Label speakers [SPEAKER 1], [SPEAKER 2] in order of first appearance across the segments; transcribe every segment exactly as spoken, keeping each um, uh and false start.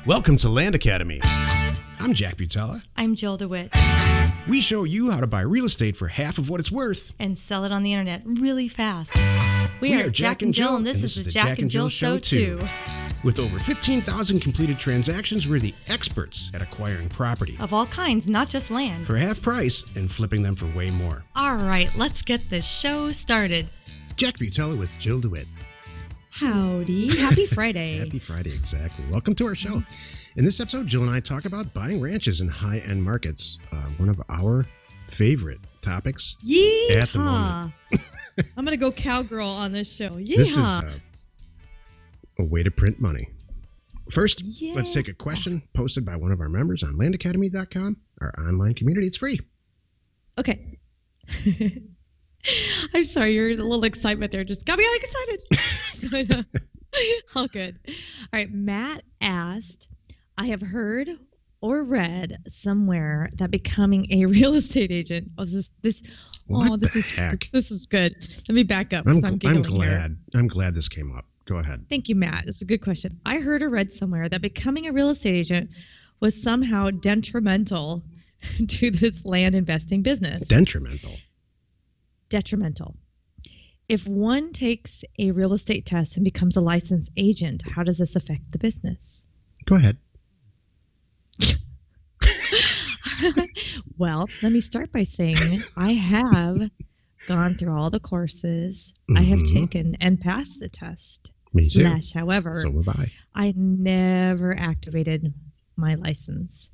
[SPEAKER 1] Welcome to Land Academy. I'm Jack Butella.
[SPEAKER 2] I'm Jill DeWitt.
[SPEAKER 1] We show you how to buy real estate for half of what it's worth.
[SPEAKER 2] And sell it on the internet really fast. We,
[SPEAKER 1] We
[SPEAKER 2] are Jack and Jill, and this, is the Jack and Jill Show, too.
[SPEAKER 1] With over fifteen thousand completed transactions, we're the experts at acquiring property
[SPEAKER 2] Of all kinds, not just land.
[SPEAKER 1] for half price and flipping them for way more.
[SPEAKER 2] All right, let's get this show started.
[SPEAKER 1] Jack Butella with Jill DeWitt.
[SPEAKER 3] Howdy. Happy Friday.
[SPEAKER 1] Happy Friday, exactly. Welcome to our show. In this episode, Jill and I talk about buying ranches in high-end markets, uh, one of our favorite topics
[SPEAKER 3] Yeehaw.
[SPEAKER 1] at the moment.
[SPEAKER 3] I'm going to go cowgirl on this show. Yeehaw.
[SPEAKER 1] This is uh, a way to print money. First,
[SPEAKER 3] Yeah.
[SPEAKER 1] let's take a question posted by one of our members on land academy dot com, our online community. It's free.
[SPEAKER 3] Okay. I'm sorry, your little excitement there just got me all excited. All good. All right, Matt asked, I have heard or read somewhere that becoming a real estate agent. Oh, this this
[SPEAKER 1] What
[SPEAKER 3] oh, this
[SPEAKER 1] the
[SPEAKER 3] is
[SPEAKER 1] heck?
[SPEAKER 3] this is good. Let me back up.
[SPEAKER 1] I'm,
[SPEAKER 3] 'cause I'm,
[SPEAKER 1] I'm
[SPEAKER 3] giggling here.
[SPEAKER 1] glad. I'm glad this came up. Go ahead.
[SPEAKER 3] Thank you, Matt. It's a good question. I heard or read somewhere that becoming a real estate agent was somehow detrimental to this land investing business.
[SPEAKER 1] Detrimental.
[SPEAKER 3] Detrimental. If one takes a real estate test and becomes a licensed agent, how does this affect the business?
[SPEAKER 1] Go ahead.
[SPEAKER 3] Well, let me start by saying I have gone through all the courses I have
[SPEAKER 1] Mhm.
[SPEAKER 3] taken and passed the test.
[SPEAKER 1] Me too.
[SPEAKER 3] Slash, however,
[SPEAKER 1] So have I.
[SPEAKER 3] I never activated my license.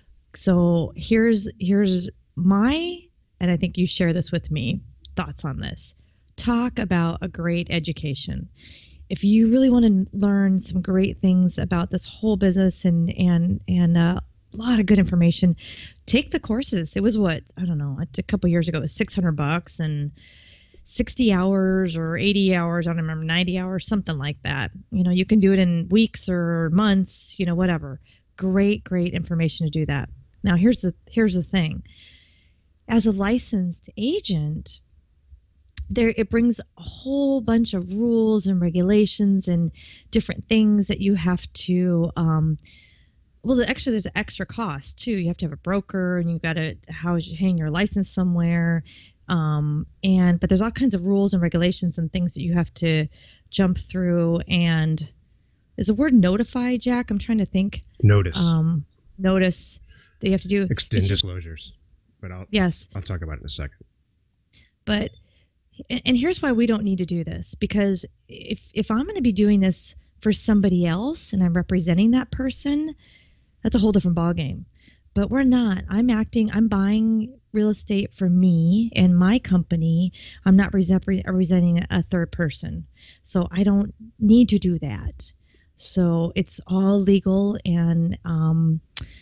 [SPEAKER 3] So here's here's my, and I think you share this with me, thoughts on this. Talk about a great education. If you really want to learn some great things about this whole business and and and uh, a lot of good information, take the courses. It was what, I don't know, a couple years ago, it was six hundred bucks and sixty hours or eighty hours, I don't remember, ninety hours, something like that. You know, you can do it in weeks or months, you know, whatever. Great, great information to do that. Now, here's the here's the thing. As a licensed agent, there it brings a whole bunch of rules and regulations and different things that you have to um, well, actually, there's an extra cost too. You have to have a broker, and you've got to house, hang your license somewhere. Um, and but there's all kinds of rules and regulations and things that you have to jump through. And is the word notify, Jack? I'm trying to think.
[SPEAKER 1] Notice.
[SPEAKER 3] Um, notice that you have to do.
[SPEAKER 1] Extend
[SPEAKER 3] it's just-
[SPEAKER 1] disclosures. But I'll
[SPEAKER 3] Yes,
[SPEAKER 1] I'll talk about it in a second.
[SPEAKER 3] but and and here's why we don't need to do this, because if if I'm going to be doing this for somebody else and I'm representing that person, that's a whole different ballgame. But we're not. I'm acting, I'm buying real estate for me and my company. I'm not resep- representing a third person. So I don't need to do that. So it's all legal and um,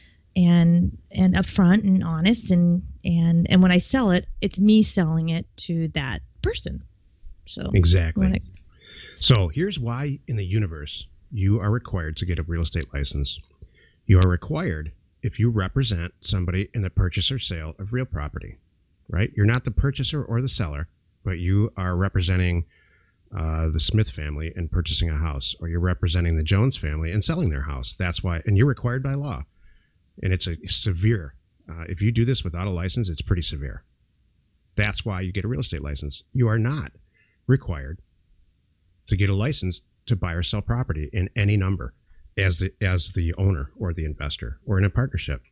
[SPEAKER 3] and and upfront and honest, and and and when I sell it, it's me selling it to that person. So
[SPEAKER 1] Exactly.
[SPEAKER 3] when I-
[SPEAKER 1] So here's why in the universe you are required to get a real estate license. You are required if you represent somebody in the purchase or sale of real property, right? You're not the purchaser or the seller, but you are representing uh, the Smith family in purchasing a house, or you're representing the Jones family in selling their house. That's why, and you're required by law. And it's a severe. Uh, if you do this without a license, it's pretty severe. That's why you get a real estate license. You are not required to get a license to buy or sell property in any number as the as the owner or the investor or in a partnership.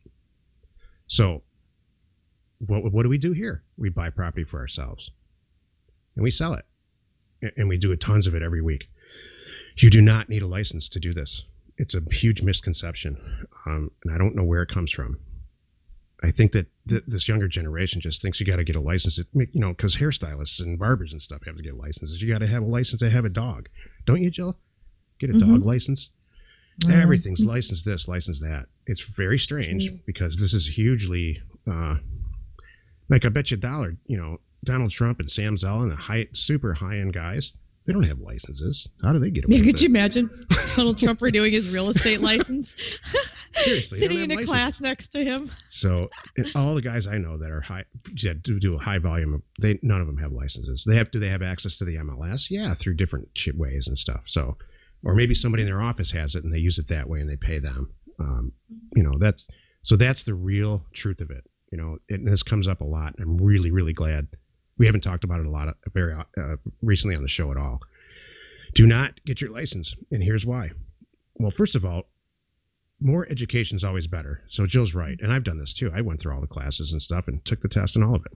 [SPEAKER 1] So what what do we do here? We buy property for ourselves and we sell it, and we do tons of it every week. You do not need a license to do this. It's a huge misconception, um, and I don't know where it comes from. I think that th- this younger generation just thinks you got to get a license, it, you know, because hairstylists and barbers and stuff have to get licenses. You got to have a license to have a dog. Don't you, Jill? Get a
[SPEAKER 3] Mhm.
[SPEAKER 1] dog license.
[SPEAKER 3] Mhm.
[SPEAKER 1] Everything's licensed this, licensed that. It's very strange because this is hugely, uh, like I bet you a dollar, you know, Donald Trump and Sam Zell and the high, super high-end guys, they don't have licenses. How do they get away
[SPEAKER 3] Yeah,
[SPEAKER 1] with
[SPEAKER 3] could
[SPEAKER 1] it?
[SPEAKER 3] you imagine Donald Trump renewing his real estate license?
[SPEAKER 1] Seriously, they don't
[SPEAKER 3] Sitting in
[SPEAKER 1] have
[SPEAKER 3] a
[SPEAKER 1] licenses.
[SPEAKER 3] class next to him.
[SPEAKER 1] So and all the guys I know that are high, that do, do a high volume of, they none of them have licenses. They have do they have access to the M L S? Yeah, through different shit ways and stuff. So, or maybe somebody in their office has it and they use it that way and they pay them. Um, you know, that's so that's the real truth of it. You know, and this comes up a lot. I'm really, really glad we haven't talked about it a lot of, very uh, recently on the show at all. Do not get your license, and here's why. Well, first of all, more education is always better. So Jill's right, and I've done this too. I went through all the classes and stuff and took the test and all of it.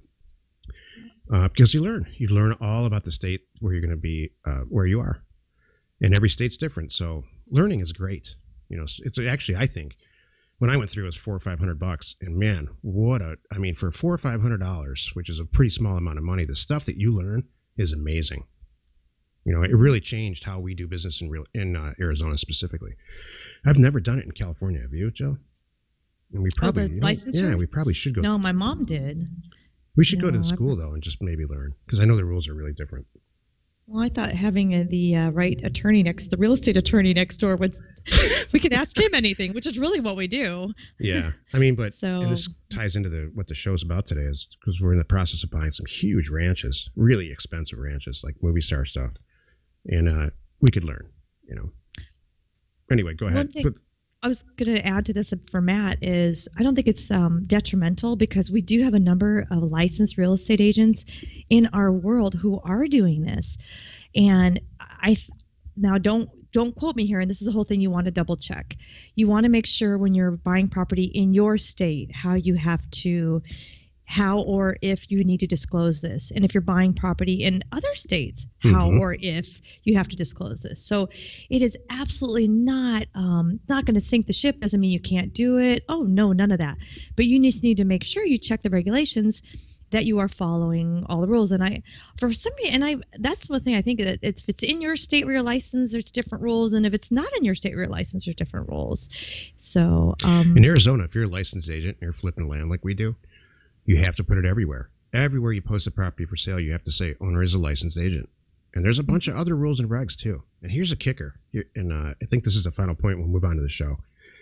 [SPEAKER 1] Uh, because you learn, you learn all about the state where you're going to be, uh, where you are, and every state's different. So learning is great. You know, it's actually, I think, when I went through, it was four or five hundred bucks, and man, what a! I mean, for four or five hundred dollars, which is a pretty small amount of money, the stuff that you learn is amazing. You know, it really changed how we do business in real in uh, Arizona specifically. I've never done it in California. Have you, Joe? And we probably,
[SPEAKER 3] oh, the
[SPEAKER 1] you know,
[SPEAKER 3] licensure?
[SPEAKER 1] yeah, we probably should go.
[SPEAKER 3] No,
[SPEAKER 1] th-
[SPEAKER 3] my mom did.
[SPEAKER 1] We should
[SPEAKER 3] no,
[SPEAKER 1] go to the school though and just maybe learn, because I know the rules are really different.
[SPEAKER 3] Well, I thought having a, the uh, right attorney next, the real estate attorney next door, would we could ask him anything, which is really what we do.
[SPEAKER 1] Yeah, I mean, but
[SPEAKER 3] so,
[SPEAKER 1] and this ties into the what the show's about today, is because we're in the process of buying some huge ranches, really expensive ranches, like movie star stuff, and uh, we could learn, you know. Anyway, go ahead.
[SPEAKER 3] One thing I was going to add to this for Matt is I don't think it's um, detrimental, because we do have a number of licensed real estate agents in our world who are doing this. And I now don't don't quote me here, and this is the whole thing you want to double check. You want to make sure when you're buying property in your state how you have to how or if you need to disclose this, and if you're buying property in other states, how mm-hmm. or if you have to disclose this. So it is absolutely not um, not going to sink the ship. Doesn't mean you can't do it. Oh no, none of that. But you just need to make sure you check the regulations, that you are following all the rules. And I, for some reason, and I, that's one thing I think that it's, if it's in your state where you're licensed, there's different rules, and if it's not in your state where you're licensed, there's different rules. So um,
[SPEAKER 1] in Arizona, if you're a licensed agent and you're flipping land like we do, you have to put it everywhere. Everywhere you post a property for sale, you have to say owner is a licensed agent. And there's a bunch of other rules and regs too. And here's a kicker. And uh, I think this is the final point. We'll move on to the show.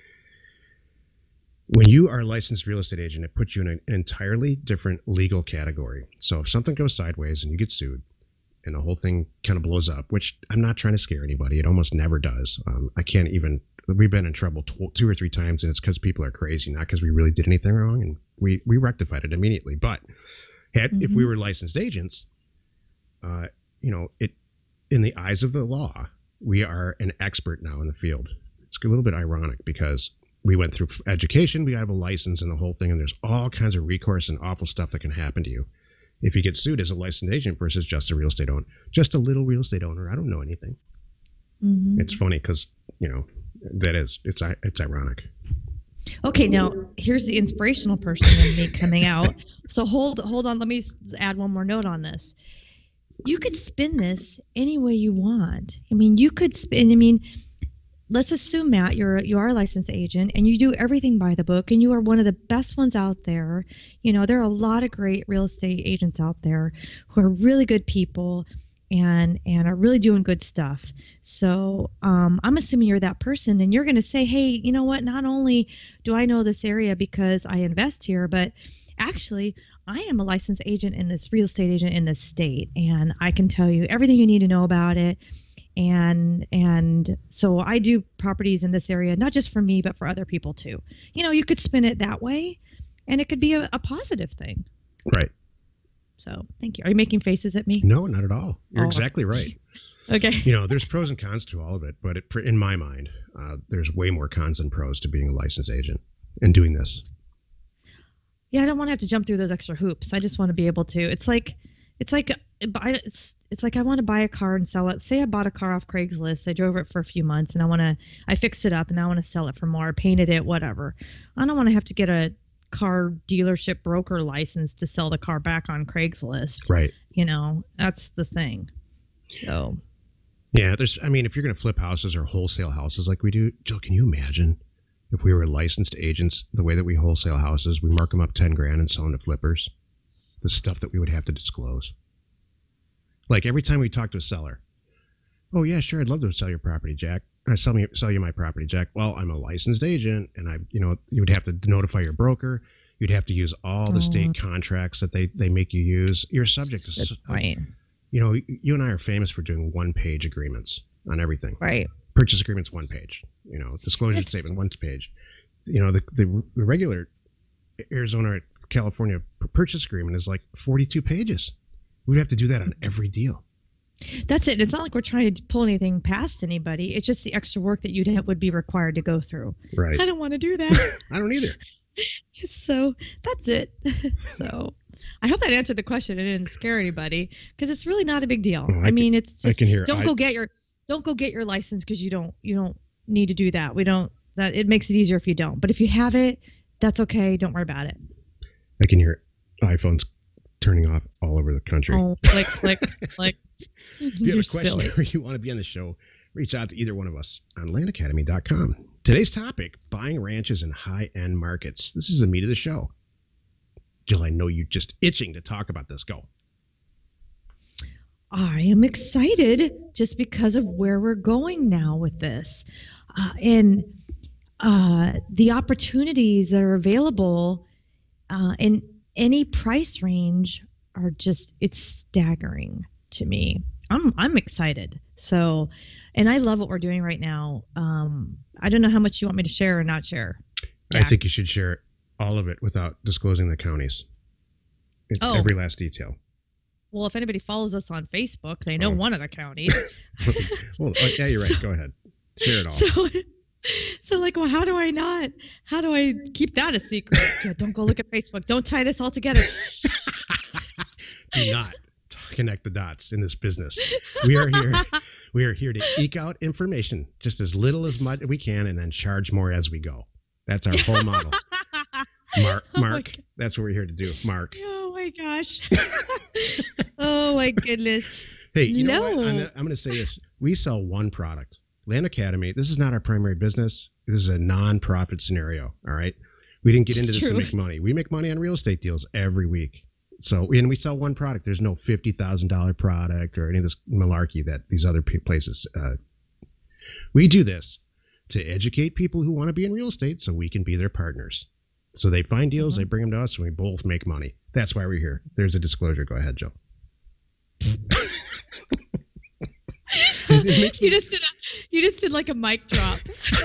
[SPEAKER 1] When you are a licensed real estate agent, it puts you in an entirely different legal category. So if something goes sideways and you get sued and the whole thing kind of blows up, which I'm not trying to scare anybody, it almost never does. Um, I can't even, we've been in trouble tw- two or three times, and it's because people are crazy, not because we really did anything wrong. And we, we rectified it immediately. But had, mm-hmm. if we were licensed agents, uh, you know, it in the eyes of the law, we are an expert now in the field. It's a little bit ironic because we went through education, we have a license and the whole thing, and there's all kinds of recourse and awful stuff that can happen to you if you get sued as a licensed agent versus just a real estate owner. Just a little real estate owner. I don't know anything. Mm-hmm. It's funny because, you know, that is, it's it's ironic.
[SPEAKER 3] Okay, now here's the inspirational person in me coming out. So hold hold on, let me add one more note on this. You could spin this any way you want. I mean, you could spin, I mean, let's assume, Matt, you're you are a licensed agent and you do everything by the book, and you are one of the best ones out there. You know, there are a lot of great real estate agents out there who are really good people and and are really doing good stuff. So um, I'm assuming you're that person, and you're going to say, hey, you know what? Not only do I know this area because I invest here, but actually I am a licensed agent in this real estate agent in this state, and I can tell you everything you need to know about it. And and so I do properties in this area, not just for me, but for other people too. You know, you could spin it that way, and it could be a, a positive thing.
[SPEAKER 1] Right.
[SPEAKER 3] So thank you. Are you making faces at me?
[SPEAKER 1] No, not at all. You're
[SPEAKER 3] oh.
[SPEAKER 1] exactly right.
[SPEAKER 3] Okay.
[SPEAKER 1] You know, there's pros and cons to all of it, but it, for, in my mind, uh, there's way more cons than pros to being a licensed agent and doing this.
[SPEAKER 3] Yeah, I don't want to have to jump through those extra hoops. I just want to be able to. It's like, it's like, it's, it's like I want to buy a car and sell it. Say I bought a car off Craigslist. I drove it for a few months, and I want to, I fixed it up, and I want to sell it for more, painted it, whatever. I don't want to have to get a car dealership broker license to sell the car back on Craigslist.
[SPEAKER 1] Right.
[SPEAKER 3] You know, that's the thing. So.
[SPEAKER 1] Yeah, there's, I mean, if you're going to flip houses or wholesale houses like we do, Jill, can you imagine if we were licensed agents, the way that we wholesale houses, we mark them up ten grand and sell them to flippers, the stuff that we would have to disclose. Like every time we talk to a seller, oh yeah, sure, I'd love to sell your property, Jack. I sell me sell you my property, Jack. Well, I'm a licensed agent, and I, you know, you would have to notify your broker. You'd have to use all the state contracts that they, they make you use. You're subject to,
[SPEAKER 3] right.
[SPEAKER 1] you know, you and I are famous for doing one page agreements on everything.
[SPEAKER 3] Right.
[SPEAKER 1] purchase agreement's one page. You know, disclosure it's, statement one page. You know, the, the the regular Arizona California purchase agreement is like forty-two pages. We'd have to do that on every deal.
[SPEAKER 3] That's it. It's not like we're trying to pull anything past anybody. It's just the extra work that you'd have would be required to go through.
[SPEAKER 1] Right.
[SPEAKER 3] I don't want to do that.
[SPEAKER 1] I don't either.
[SPEAKER 3] So that's it. So I hope that answered the question. It didn't scare anybody because it's really not a big deal.
[SPEAKER 1] Oh, I,
[SPEAKER 3] I mean,
[SPEAKER 1] can,
[SPEAKER 3] it's just
[SPEAKER 1] I can hear,
[SPEAKER 3] don't
[SPEAKER 1] I,
[SPEAKER 3] go get your don't go get your license because you don't you don't need to do that. We don't that it makes it easier if you don't. But if you have it, that's okay. Don't worry about it.
[SPEAKER 1] I can hear iPhones turning off all over the country.
[SPEAKER 3] Oh, click, click, click.
[SPEAKER 1] If you have a question silly. or you want to be on the show, reach out to either one of us on land academy dot com. Today's topic, buying ranches in high-end markets. This is the meat of the show. Jill, I know you're just itching to talk about this. Go.
[SPEAKER 3] I am excited just because of where we're going now with this. Uh, and uh, the opportunities that are available uh, in any price range are just, it's staggering to me. I'm I'm excited. So, and I love what we're doing right now. Um, I don't know how much you want me to share or not share.
[SPEAKER 1] Jack. I think you should share all of it without disclosing the counties.
[SPEAKER 3] Oh.
[SPEAKER 1] Every last detail.
[SPEAKER 3] Well, if anybody follows us on Facebook, they know oh. one of the counties.
[SPEAKER 1] Well, yeah, you're right. Go ahead. Share it all.
[SPEAKER 3] So, so like, well, how do I not? How do I keep that a secret? Yeah, don't go look at Facebook. Don't tie this all together.
[SPEAKER 1] Do not connect the dots in this business. We are here. We are here to eke out information, just as little as much we can, and then charge more as we go. That's our whole model. Mark, Mark, oh that's what we're here to do. Mark.
[SPEAKER 3] Oh my gosh. Oh my goodness.
[SPEAKER 1] Hey, you
[SPEAKER 3] no.
[SPEAKER 1] know what? I'm, I'm going to say this. We sell one product. Land Academy, this is not our primary business. This is a non-profit scenario, all right? We didn't get into
[SPEAKER 3] it's
[SPEAKER 1] this
[SPEAKER 3] true.
[SPEAKER 1] to make money. We make money on real estate deals every week. So, and we sell one product. There's no fifty thousand dollars product or any of this malarkey that these other places. Uh, we do this to educate people who want to be in real estate so we can be their partners. So they find deals, mm-hmm. they bring them to us, and we both make money. That's why we're here. There's a disclosure. Go ahead, Joe.
[SPEAKER 3] me- you just did a, you just did like a mic drop.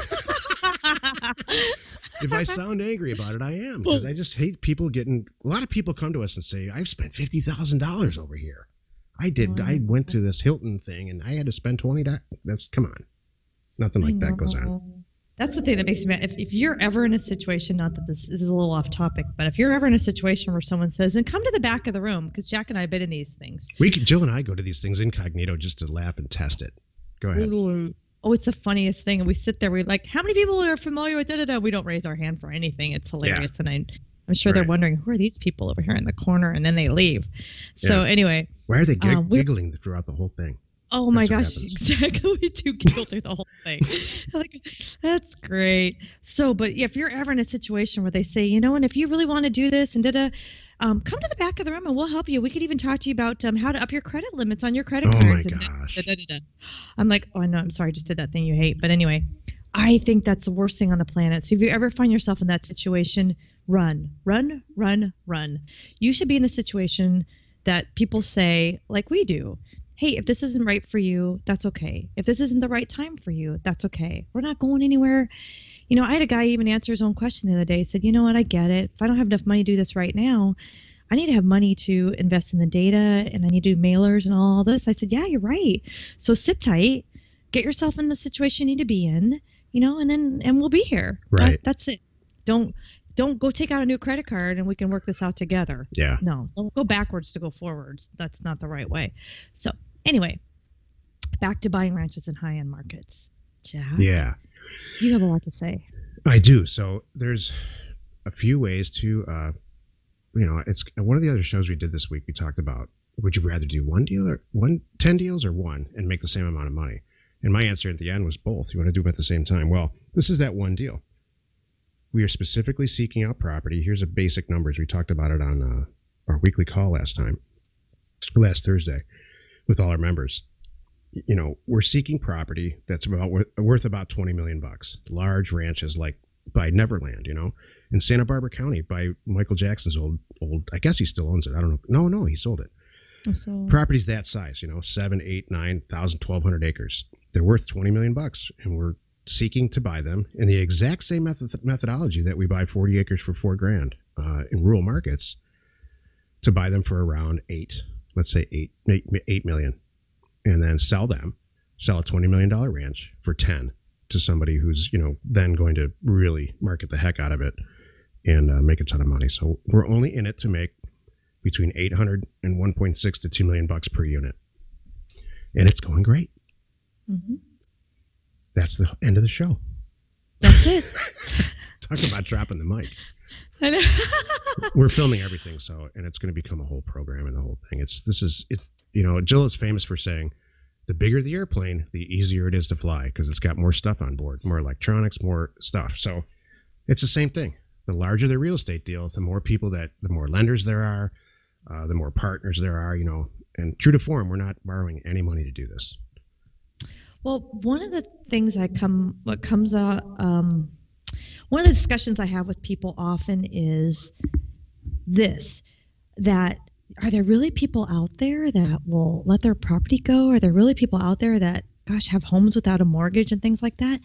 [SPEAKER 1] If I sound angry about it, I am, because I just hate people getting. A lot of people come to us and say, "I've spent fifty thousand dollars over here." I did. Oh, I went to this Hilton thing and I had to spend twenty dollars. That's come on, nothing like that goes on.
[SPEAKER 3] That's the thing that makes me mad. If, if you're ever in a situation, not that this, this is a little off topic, but if you're ever in a situation where someone says, and come to the back of the room, because Jack and I have been in these things.
[SPEAKER 1] We could, Jill and I go to these things incognito just to laugh and test it. Go ahead.
[SPEAKER 3] Oh, it's the funniest thing. And we sit there, we're like, how many people are familiar with da-da-da? We don't raise our hand for anything. It's hilarious. Yeah. And I, I'm sure right. they're wondering, who are these people over here in the corner? And then they leave. So yeah. anyway.
[SPEAKER 1] Why are they gig- um, giggling throughout the whole thing?
[SPEAKER 3] Oh my that's gosh, exactly. We do giggle through the whole thing. Like, that's great. So, but if you're ever in a situation where they say, you know, and if you really want to do this and da-da, um, come to the back of the room and we'll help you. We could even talk to you about um, how to up your credit limits on your credit
[SPEAKER 1] oh
[SPEAKER 3] cards.
[SPEAKER 1] Oh my
[SPEAKER 3] and
[SPEAKER 1] gosh.
[SPEAKER 3] Da, da, da, da. I'm like, oh no, I'm sorry, I just did that thing you hate. But anyway, I think that's the worst thing on the planet. So if you ever find yourself in that situation, run, run, run, run. You should be in the situation that people say, like we do, hey, if this isn't right for you, that's okay. If this isn't the right time for you, that's okay. We're not going anywhere. You know, I had a guy even answer his own question the other day. He said, you know what, I get it. If I don't have enough money to do this right now, I need to have money to invest in the data and I need to do mailers and all this. I said, yeah, you're right. So sit tight, get yourself in the situation you need to be in, you know, and then and we'll be here.
[SPEAKER 1] Right.
[SPEAKER 3] That, that's it. Don't don't go take out a new credit card and we can work this out together.
[SPEAKER 1] Yeah.
[SPEAKER 3] No, don't go backwards to go forwards. That's not the right way. So anyway, back to buying ranches in high-end markets. Jack,
[SPEAKER 1] yeah,
[SPEAKER 3] you have a lot to say.
[SPEAKER 1] I do. So there's a few ways to, uh, you know, it's one of the other shows we did this week. We talked about, would you rather do one deal or one, ten deals or one and make the same amount of money? And my answer at the end was both. You want to do them at the same time? Well, this is that one deal. We are specifically seeking out property. Here's a basic numbers. We talked about it on uh, our weekly call last time, last Thursday, with all our members. You know, we're seeking property that's about worth, worth about twenty million bucks. Large ranches like by Neverland, you know, in Santa Barbara County by Michael Jackson's old, old, I guess he still owns it. I don't know. No, no, he sold it.
[SPEAKER 3] So,
[SPEAKER 1] Properties that size, you know, seven, eight, nine thousand, twelve hundred acres. they're worth twenty million bucks, and we're seeking to buy them in the exact same method methodology that we buy forty acres for four grand uh, in rural markets, to buy them for around eight, let's say eight, eight, eight million, and then sell them, sell a twenty million dollars ranch for ten to somebody who's, you know, then going to really market the heck out of it and uh, make a ton of money. So we're only in it to make between eight hundred and one point six to two million bucks per unit. And it's going great. Mm-hmm. That's the end of the show.
[SPEAKER 3] That's it.
[SPEAKER 1] Talk about dropping the mic.
[SPEAKER 3] I know.
[SPEAKER 1] We're filming everything, so, and it's going to become a whole program and the whole thing. It's, this is, it's, you know, Jill is famous for saying, the bigger the airplane, the easier it is to fly because it's got more stuff on board, more electronics, more stuff. So it's the same thing. The larger the real estate deal, the more people that, the more lenders there are, uh, the more partners there are, you know, and true to form, we're not borrowing any money to do this.
[SPEAKER 3] Well, one of the things I come, what comes out, um, one of the discussions I have with people often is this, that are there really people out there that will let their property go? Are there really people out there that, gosh, have homes without a mortgage and things like that?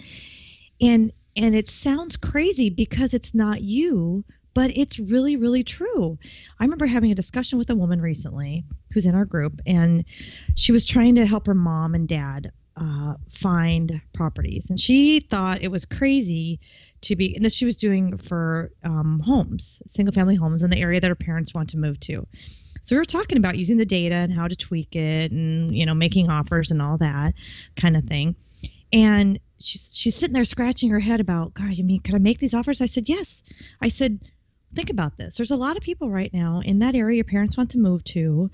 [SPEAKER 3] And and it sounds crazy because it's not you, but it's really, really true. I remember having a discussion with a woman recently who's in our group, and she was trying to help her mom and dad uh, find properties. And she thought it was crazy to be, and this she was doing for um, homes, single family homes in the area that her parents want to move to. So we were talking about using the data and how to tweak it and, you know, making offers and all that kind of thing. And she's she's sitting there scratching her head about, God, you mean, could I make these offers? I said, yes. I said, think about this. There's a lot of people right now in that area your parents want to move to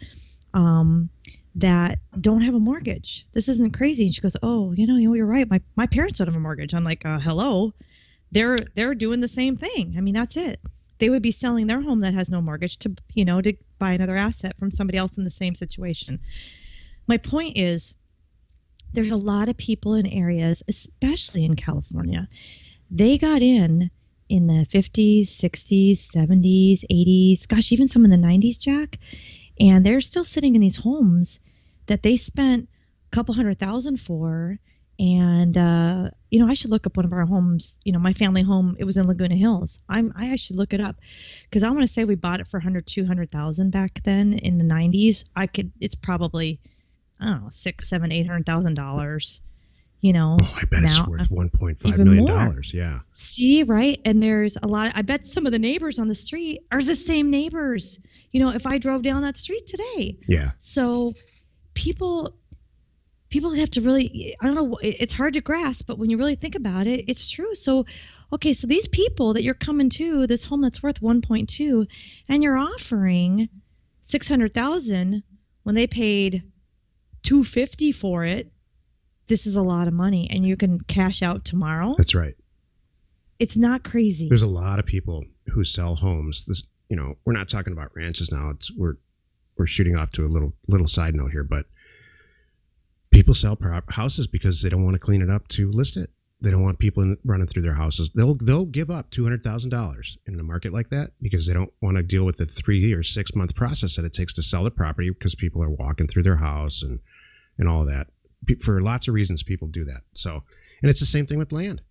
[SPEAKER 3] um, that don't have a mortgage. This isn't crazy. And she goes, oh, you know, you know, you're right. My my parents don't have a mortgage. I'm like, uh, hello. They're they're doing the same thing. I mean, that's it. They would be selling their home that has no mortgage to, you know, to buy another asset from somebody else in the same situation. My point is, there's a lot of people in areas, especially in California, they got in in the fifties, sixties, seventies, eighties, gosh, even some in the nineties, Jack, and they're still sitting in these homes that they spent a couple hundred thousand for. And, uh, you know, I should look up one of our homes, you know, my family home, it was in Laguna Hills. I'm, I should look it up because I want to say we bought it for one hundred, two hundred thousand back then in the nineties. I could, it's probably, I don't know, six, seven, eight hundred thousand dollars, you know.
[SPEAKER 1] Oh, I bet now, it's worth one point five million dollars. Yeah.
[SPEAKER 3] See, right. And there's a lot, I bet some of the neighbors on the street are the same neighbors, you know, if I drove down that street today.
[SPEAKER 1] Yeah.
[SPEAKER 3] So people, People have to really, I don't know, it's hard to grasp, but when you really think about it, it's true. So, okay, so these people that you're coming to, this home that's worth one point two, and you're offering six hundred thousand dollars when they paid two hundred fifty thousand dollars for it, this is a lot of money, and you can cash out tomorrow.
[SPEAKER 1] That's right.
[SPEAKER 3] It's not crazy.
[SPEAKER 1] There's a lot of people who sell homes. This, you know, we're not talking about ranches now. It's we're we're shooting off to a little little side note here, but people sell prop houses because they don't want to clean it up to list it. They don't want people in, running through their houses. They'll they'll give up two hundred thousand dollars in a market like that because they don't want to deal with the three or six month process that it takes to sell the property because people are walking through their house and and all of that. For lots of reasons, people do that. So, and it's the same thing with land.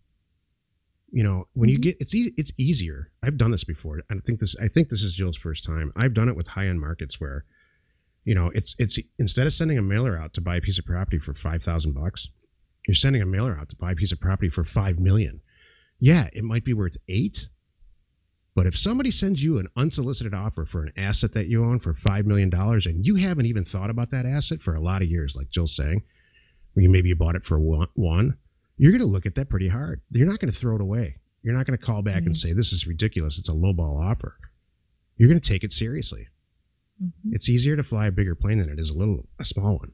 [SPEAKER 1] You know, when you get it's e- it's easier. I've done this before. I think this I think this is Jill's first time. I've done it with high end markets where, you know, it's it's instead of sending a mailer out to buy a piece of property for five thousand bucks, you're sending a mailer out to buy a piece of property for five million. Yeah, it might be worth eight, but if somebody sends you an unsolicited offer for an asset that you own for five million dollars and you haven't even thought about that asset for a lot of years, like Jill's saying, or you maybe you bought it for one, one you're going to look at that pretty hard. You're not going to throw it away. You're not going to call back mm-hmm. and say this is ridiculous. It's a lowball offer. You're going to take it seriously. Mm-hmm. It's easier to fly a bigger plane than it is a little a small one.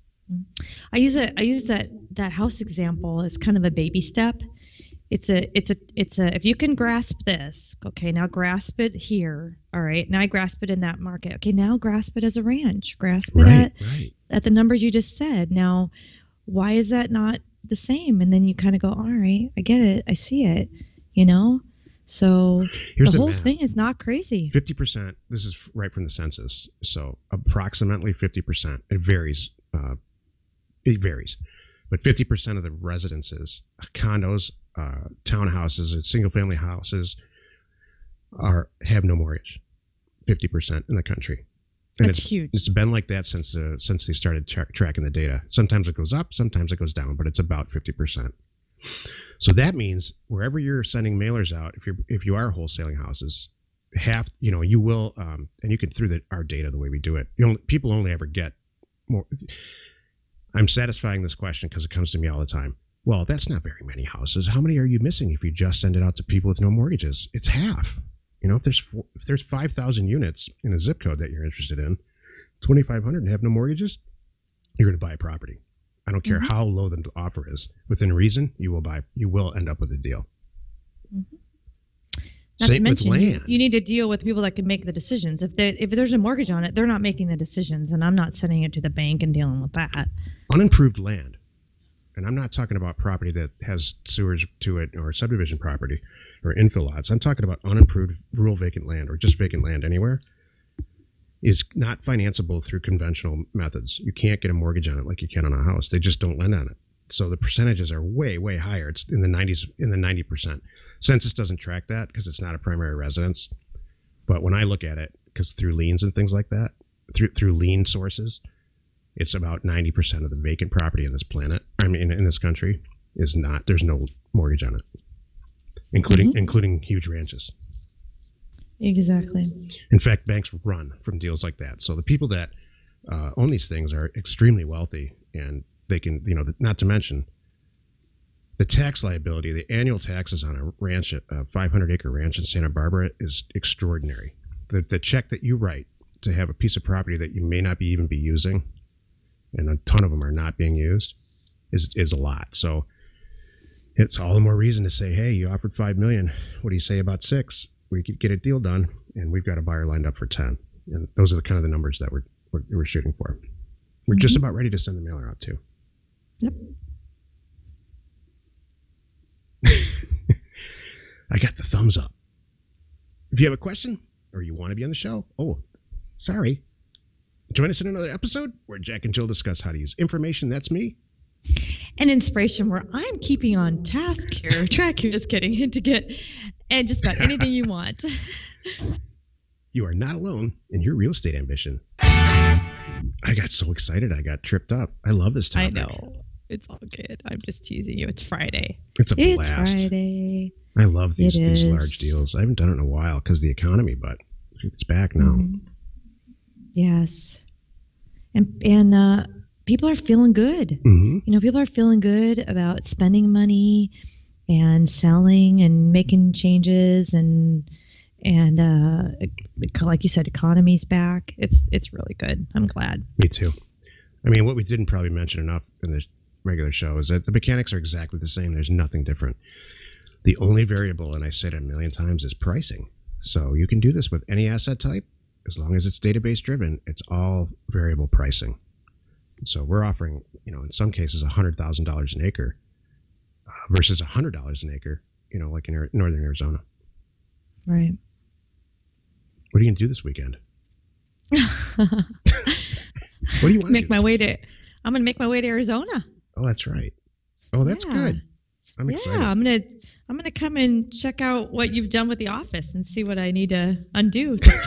[SPEAKER 3] I use a I use that that house example as kind of a baby step. It's a it's a it's a if you can grasp this, okay, now grasp it here. All right. Now I grasp it in that market. Okay, now grasp it as a ranch. Grasp it
[SPEAKER 1] right,
[SPEAKER 3] at,
[SPEAKER 1] right.
[SPEAKER 3] at the numbers you just said. Now, why is that not the same? And then you kind of go, all right, I get it. I see it, you know? So
[SPEAKER 1] Here's
[SPEAKER 3] the,
[SPEAKER 1] the
[SPEAKER 3] whole
[SPEAKER 1] math.
[SPEAKER 3] thing is not crazy.
[SPEAKER 1] fifty percent, this is right from the census. So approximately fifty percent. It varies. Uh, it varies. But fifty percent of the residences, condos, uh, townhouses, and single-family houses are have no mortgage. fifty percent in the country. And
[SPEAKER 3] That's
[SPEAKER 1] it's,
[SPEAKER 3] huge.
[SPEAKER 1] It's been like that since uh, since they started tra- tracking the data. Sometimes it goes up, sometimes it goes down, but it's about fifty percent. So that means wherever you're sending mailers out, if you're if you are wholesaling houses, half you know you will, um, and you can through the, our data the way we do it. You know, people only ever get more. I'm satisfying this question because it comes to me all the time. Well, that's not very many houses. How many are you missing if you just send it out to people with no mortgages? It's half. You know, if there's four, if there's five thousand units in a zip code that you're interested in, twenty-five hundred and have no mortgages, you're going to buy a property. I don't care mm-hmm. how low the offer is. Within reason, you will buy. You will end up with a deal.
[SPEAKER 3] Mm-hmm. Not
[SPEAKER 1] Same
[SPEAKER 3] to mention,
[SPEAKER 1] with land.
[SPEAKER 3] You, you need to deal with people that can make the decisions. If they if there's a mortgage on it, they're not making the decisions, and I'm not sending it to the bank and dealing with that.
[SPEAKER 1] Unimproved land, and I'm not talking about property that has sewers to it or subdivision property or infill lots. I'm talking about unimproved rural vacant land or just vacant land anywhere. Is not financeable through conventional methods. You can't get a mortgage on it like you can on a house. They just don't lend on it. So the percentages are way, way higher. It's in the nineties, in the ninety percent. Census doesn't track that because it's not a primary residence. But when I look at it, because through liens and things like that, through through lien sources, it's about ninety percent of the vacant property in this planet, I mean, in, in this country, is not, there's no mortgage on it, including mm-hmm. including huge ranches.
[SPEAKER 3] Exactly.
[SPEAKER 1] In fact, banks run from deals like that. So the people that uh, own these things are extremely wealthy, and they can, you know, not to mention the tax liability, the annual taxes on a ranch, a five hundred acre ranch in Santa Barbara is extraordinary. The, the check that you write to have a piece of property that you may not be even be using, and a ton of them are not being used, is is a lot. So it's all the more reason to say, hey, you offered five million dollars. What do you say about six? We could get a deal done, and we've got a buyer lined up for ten. And those are the kind of the numbers that we're we're, we're shooting for. We're mm-hmm. just about ready to send the mailer out too.
[SPEAKER 3] Yep.
[SPEAKER 1] I got the thumbs up. If you have a question or you want to be on the show, oh, sorry. Join us in another episode where Jack and Jill discuss how to use information. That's me.
[SPEAKER 3] And inspiration where I'm keeping on task here, track here, just kidding, to get and just about anything you want.
[SPEAKER 1] You are not alone in your real estate ambition. I got so excited. I got tripped up. I love this topic.
[SPEAKER 3] I know. It's all good. I'm just teasing you. It's Friday.
[SPEAKER 1] It's a
[SPEAKER 3] it's
[SPEAKER 1] blast.
[SPEAKER 3] It's Friday.
[SPEAKER 1] I love these,
[SPEAKER 3] it
[SPEAKER 1] these
[SPEAKER 3] is.
[SPEAKER 1] large deals. I haven't done it in a while because of the economy, but it's back now.
[SPEAKER 3] Mm-hmm. Yes. And, and, uh, people are feeling good.
[SPEAKER 1] Mm-hmm.
[SPEAKER 3] You know, people are feeling good about spending money and selling and making changes and and uh, like you said, economy's back. It's it's really good. I'm glad.
[SPEAKER 1] Me too. I mean, what we didn't probably mention enough in the regular show is that the mechanics are exactly the same. There's nothing different. The only variable, and I said it a million times, is pricing. So you can do this with any asset type as long as it's database driven. It's all variable pricing. So we're offering, you know, in some cases, one hundred thousand dollars an acre uh, versus one hundred dollars an acre, you know, like in Air- northern Arizona.
[SPEAKER 3] Right.
[SPEAKER 1] What are you going to do this weekend? What do you want to
[SPEAKER 3] make
[SPEAKER 1] do
[SPEAKER 3] my
[SPEAKER 1] this
[SPEAKER 3] way
[SPEAKER 1] weekend?
[SPEAKER 3] to? I'm going to make my way to Arizona.
[SPEAKER 1] Oh, that's right. Oh, that's
[SPEAKER 3] yeah.
[SPEAKER 1] good. I'm excited.
[SPEAKER 3] Yeah, I'm gonna I'm gonna come and check out what you've done with the office and see what I need to undo. Just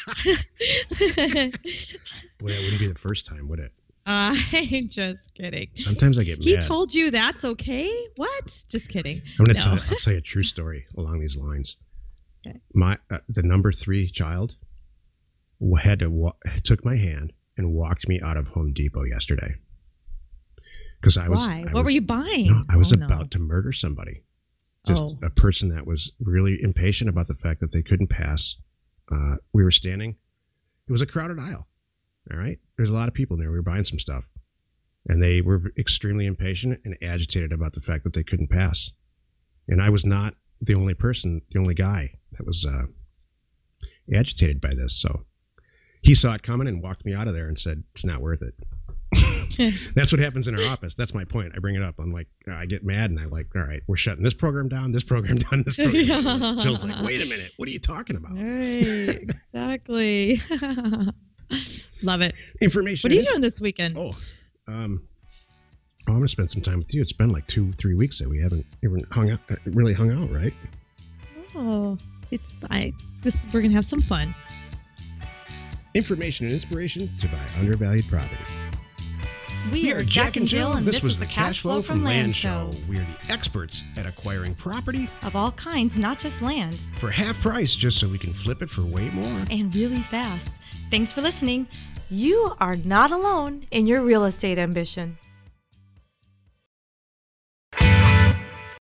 [SPEAKER 3] kidding.
[SPEAKER 1] Boy, that wouldn't be the first time, would it?
[SPEAKER 3] Uh, I'm just kidding.
[SPEAKER 1] Sometimes I get
[SPEAKER 3] he
[SPEAKER 1] mad.
[SPEAKER 3] He told you that's okay? What? Just kidding.
[SPEAKER 1] I'm gonna
[SPEAKER 3] no.
[SPEAKER 1] tell. I'll tell you a true story along these lines.
[SPEAKER 3] Okay.
[SPEAKER 1] My uh, the number three child had to wa- took my hand and walked me out of Home Depot yesterday because I was.
[SPEAKER 3] Why?
[SPEAKER 1] I
[SPEAKER 3] what
[SPEAKER 1] was,
[SPEAKER 3] were you buying?
[SPEAKER 1] No, I was
[SPEAKER 3] oh,
[SPEAKER 1] about
[SPEAKER 3] no.
[SPEAKER 1] to murder somebody. Just
[SPEAKER 3] oh.
[SPEAKER 1] a person that was really impatient about the fact that they couldn't pass. Uh, we were standing. It was a crowded aisle. All right. There's a lot of people in there. We were buying some stuff. And they were extremely impatient and agitated about the fact that they couldn't pass. And I was not the only person, the only guy that was uh, agitated by this. So he saw it coming and walked me out of there and said, it's not worth it. That's what happens in our office. That's my point. I bring it up. I'm like, I get mad and I like, all right, we're shutting this program down, this program down, this program down. Jill's like, wait a minute. What are you talking about?
[SPEAKER 3] Right, exactly. Love it.
[SPEAKER 1] Information.
[SPEAKER 3] What are you doing this weekend?
[SPEAKER 1] Oh, um, Oh, I'm gonna spend some time with you. It's been like two, three weeks that we haven't even hung out, really hung out, right?
[SPEAKER 3] Oh, it's I. This we're gonna have some fun.
[SPEAKER 1] Information and inspiration to buy undervalued property.
[SPEAKER 2] We, we are Jack and Jill, and this,
[SPEAKER 1] this was the Cash Flow from Land Show. We are the experts at acquiring property
[SPEAKER 2] of all kinds, not just land,
[SPEAKER 1] for half price, just so we can flip it for way more
[SPEAKER 2] and really fast. Thanks for listening.
[SPEAKER 4] You are not alone in your real estate ambition.